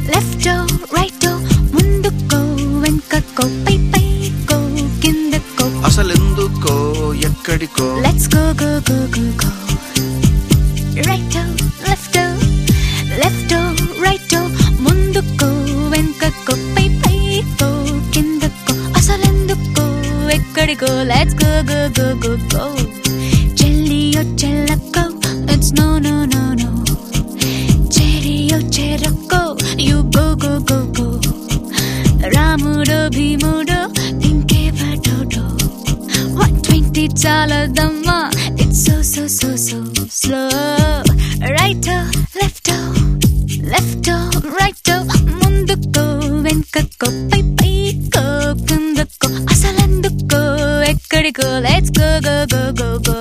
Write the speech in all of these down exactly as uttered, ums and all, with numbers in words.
left right ముందుకో వెనకకో పై పైకో కిందకో అసలెందుకో ఎక్కడికో let's go go go go go right left left right ముందుకో వెనకకో పై పైకో కిందకో అసలెందుకో ఎక్కడికో let's go go go go go చెల్లియో చెల్లకో it's no no no no చెరియో చెరకో you go go go go రాముడో భీముడో ఇంకే పటోటో వన్ ట్వంటీ చాలదమ్మా it's so so so so slow right left left right ముందుకో వెనకకో పై పైకో కిందకో అసలెందుకో ఎక్కడికో let's go go go go go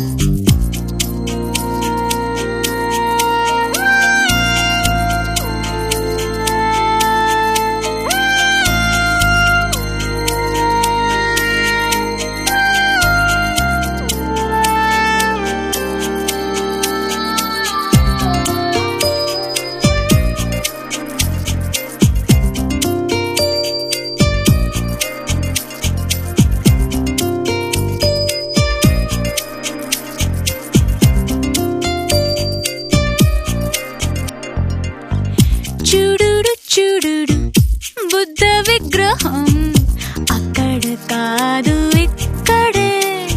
చూడుడు చూడుడు బుద్ధ విగ్రహం అక్కడ కాదు ఇక్కడే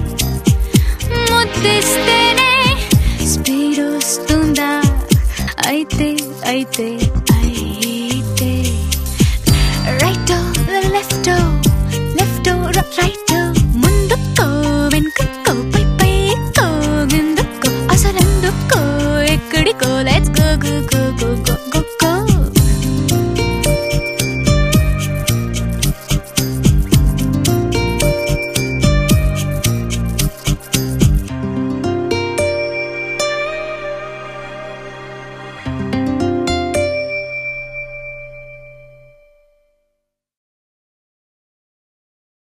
ముద్దిస్తేనే స్పీడ్ వస్తుందా అయితే అయితే అయితే రైట్ లెఫ్ట్ లెఫ్ట్ రైట్